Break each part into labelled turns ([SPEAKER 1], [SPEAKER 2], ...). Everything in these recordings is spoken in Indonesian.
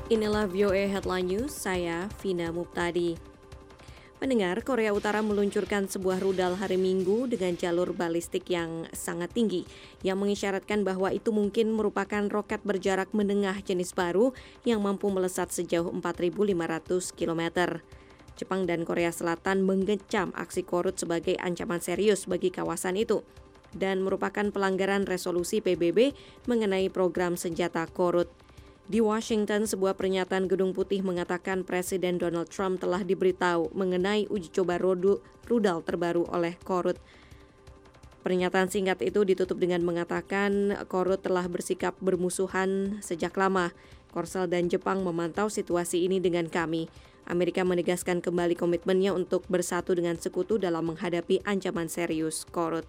[SPEAKER 1] Inilah VOA Headline News, saya Vina Muptadi. Pendengar, Korea Utara meluncurkan sebuah rudal hari Minggu dengan jalur balistik yang sangat tinggi, yang mengisyaratkan bahwa itu mungkin merupakan roket berjarak menengah jenis baru yang mampu melesat sejauh 4.500 km. Jepang dan Korea Selatan mengecam aksi Korut sebagai ancaman serius bagi kawasan itu, dan merupakan pelanggaran resolusi PBB mengenai program senjata Korut. Di Washington, sebuah pernyataan Gedung Putih mengatakan Presiden Donald Trump telah diberitahu mengenai uji coba rudal terbaru oleh Korut. Pernyataan singkat itu ditutup dengan mengatakan Korut telah bersikap bermusuhan sejak lama. Korsel dan Jepang memantau situasi ini dengan kami. Amerika menegaskan kembali komitmennya untuk bersatu dengan sekutu dalam menghadapi ancaman serius Korut.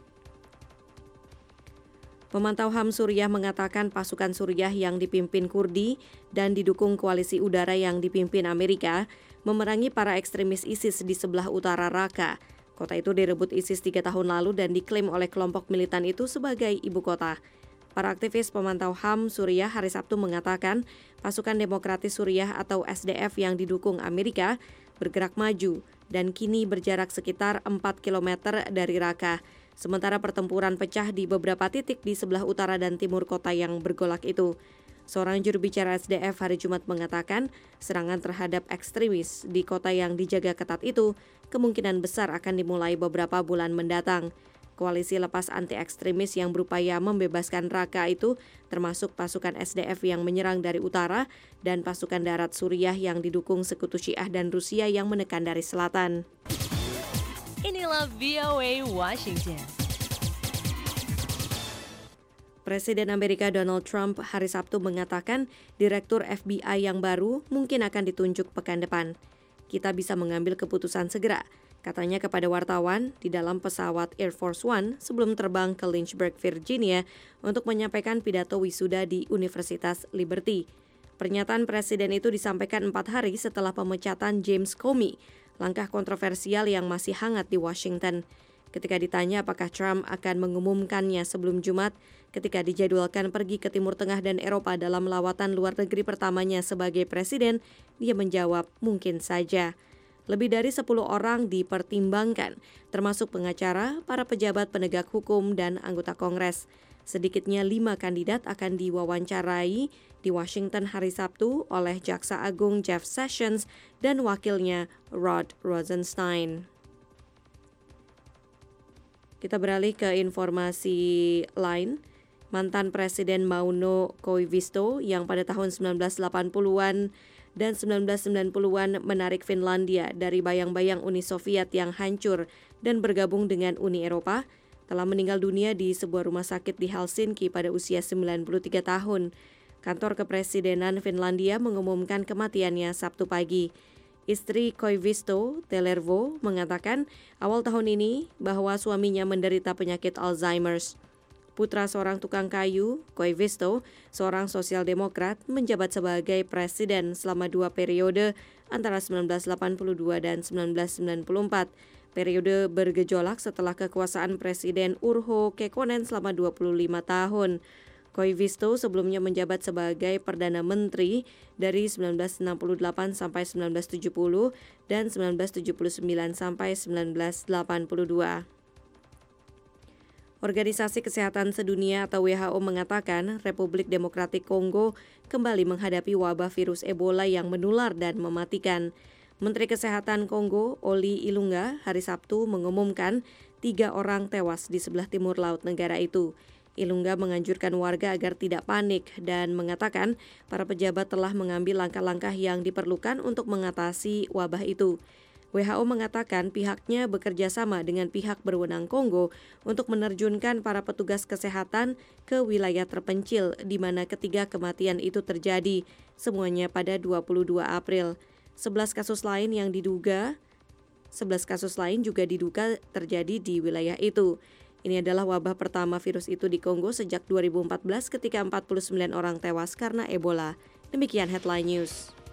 [SPEAKER 1] Pemantau HAM Suriah mengatakan pasukan Suriah yang dipimpin Kurdi dan didukung koalisi udara yang dipimpin Amerika memerangi para ekstremis ISIS di sebelah utara Raqqa. Kota itu direbut ISIS 3 tahun lalu dan diklaim oleh kelompok militan itu sebagai ibu kota. Para aktivis pemantau HAM Suriah hari Sabtu mengatakan pasukan demokratis Suriah atau SDF yang didukung Amerika bergerak maju dan kini berjarak sekitar 4 km dari Raqqa. Sementara pertempuran pecah di beberapa titik di sebelah utara dan timur kota yang bergolak itu. Seorang juru bicara SDF hari Jumat mengatakan serangan terhadap ekstremis di kota yang dijaga ketat itu kemungkinan besar akan dimulai beberapa bulan mendatang. Koalisi lepas anti-ekstremis yang berupaya membebaskan Raqqa itu termasuk pasukan SDF yang menyerang dari utara dan pasukan darat Suriah yang didukung sekutu Syiah dan Rusia yang menekan dari selatan.
[SPEAKER 2] Inilah VOA Washington.
[SPEAKER 1] Presiden Amerika Donald Trump hari Sabtu mengatakan Direktur FBI yang baru mungkin akan ditunjuk pekan depan. Kita bisa mengambil keputusan segera, katanya kepada wartawan di dalam pesawat Air Force One sebelum terbang ke Lynchburg, Virginia untuk menyampaikan pidato wisuda di Universitas Liberty. Pernyataan Presiden itu disampaikan 4 hari setelah pemecatan James Comey, langkah kontroversial yang masih hangat di Washington. Ketika ditanya apakah Trump akan mengumumkannya sebelum Jumat, ketika dijadwalkan pergi ke Timur Tengah dan Eropa dalam lawatan luar negeri pertamanya sebagai presiden, dia menjawab mungkin saja. Lebih dari 10 orang dipertimbangkan, termasuk pengacara, para pejabat penegak hukum, dan anggota Kongres. Sedikitnya 5 kandidat akan diwawancarai di Washington hari Sabtu oleh Jaksa Agung Jeff Sessions dan wakilnya Rod Rosenstein. Kita beralih ke informasi lain. Mantan Presiden Mauno Koivisto yang pada tahun 1980-an dan 1990-an menarik Finlandia dari bayang-bayang Uni Soviet yang hancur dan bergabung dengan Uni Eropa, telah meninggal dunia di sebuah rumah sakit di Helsinki pada usia 93 tahun. Kantor Kepresidenan Finlandia mengumumkan kematiannya Sabtu pagi. Istri Koivisto, Tellervo, mengatakan awal tahun ini bahwa suaminya menderita penyakit Alzheimer's. Putra seorang tukang kayu, Koivisto, seorang sosial demokrat, menjabat sebagai presiden selama 2 periode antara 1982 dan 1994. Periode bergejolak setelah kekuasaan Presiden Urho Kekkonen selama 25 tahun. Koivisto sebelumnya menjabat sebagai Perdana Menteri dari 1968 sampai 1970 dan 1979 sampai 1982. Organisasi Kesehatan Sedunia atau WHO mengatakan Republik Demokratik Kongo kembali menghadapi wabah virus Ebola yang menular dan mematikan. Menteri Kesehatan Kongo, Oli Ilunga, hari Sabtu mengumumkan 3 orang tewas di sebelah timur laut negara itu. Ilunga menganjurkan warga agar tidak panik dan mengatakan para pejabat telah mengambil langkah-langkah yang diperlukan untuk mengatasi wabah itu. WHO mengatakan pihaknya bekerja sama dengan pihak berwenang Kongo untuk menerjunkan para petugas kesehatan ke wilayah terpencil di mana ketiga kematian itu terjadi, semuanya pada 22 April. 11 kasus lain juga diduga terjadi di wilayah itu. Ini adalah wabah pertama virus itu di Kongo sejak 2014 ketika 49 orang tewas karena Ebola. Demikian Headline News.